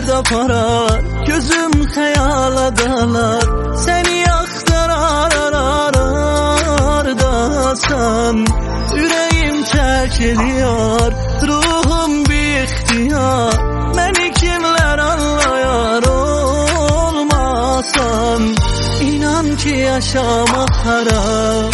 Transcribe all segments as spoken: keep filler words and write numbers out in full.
dərd aparar, gözüm xəyala dalar, səni axtarar arardasan. Ürəyim tərk ediyor, ruhum bixtiyar, məni kimlər anlayar olmasan. İnan ki yaşamaq harap,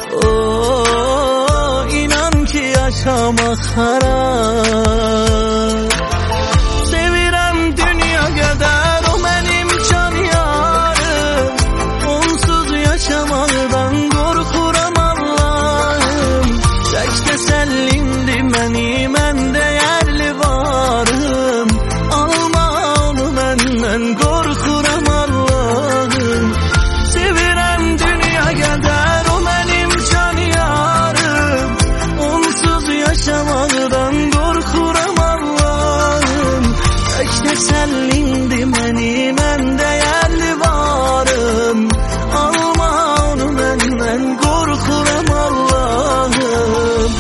oh, inan ki yaşamaq harap. Sevirəm dünya qədər, o mənim can yarım, onsuz yaşamaqdan qorxuram Allahım. Tək təsəllimdir məni, mən dəyərli varım, alma onu məndən, qorxuram Allahım. Sevirəm dünya qədər, o mənim can yarım, onsuz yaşamaqdan qorxuram Allahım. Tək təsəllimdir məni, mən dəyərli varım, alma onu məndən, qorxuram Allahım.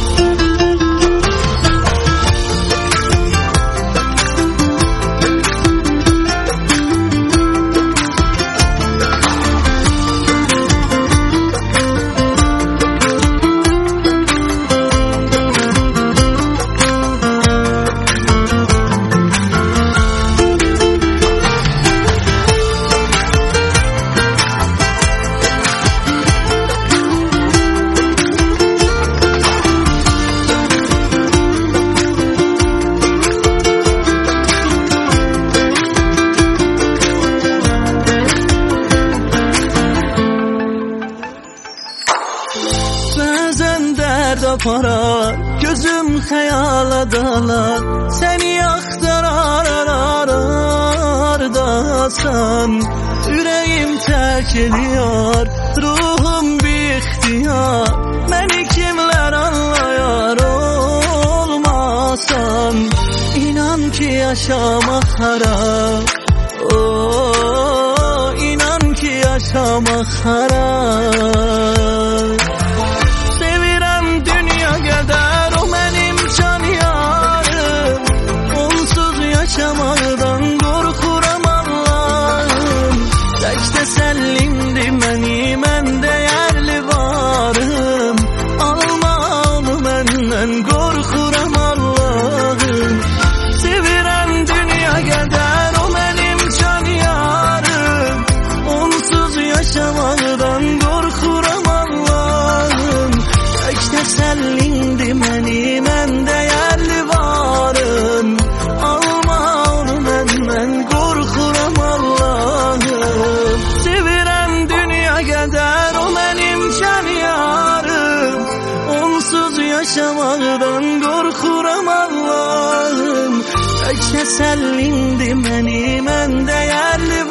Bəzən dərd aparar, gözüm xəyala dalar, səni axtarar arardasan. Ürəyim tərk ediyor, ruhum bixtiyar, məni kimlər anlayar olmasan. İnan ki yaşamaq harap, oh, inan ki yaşamaq harap. Sevirəm dünya qədər, o mənim can yarım, onsuz yaşamaqdan qorxuram Allahım. Tək təsəllimdir məni, mən dəyərli varım, alma onu məndən, qorxuram Allahım. Sevirəm dünya qədər, o mənim can yarım, onsuz yaşamaqdan qorxuram Allahım. Tək təsəllimdir məni, mən dəyərli varım, alma onu məndən, qorxuram Allahım. Sevirəm dünya qədər, o mənim can yarım, onsuz yaşamaqdan qorxuram Allahım. Tək təsəllimdir məni, mən dəyərli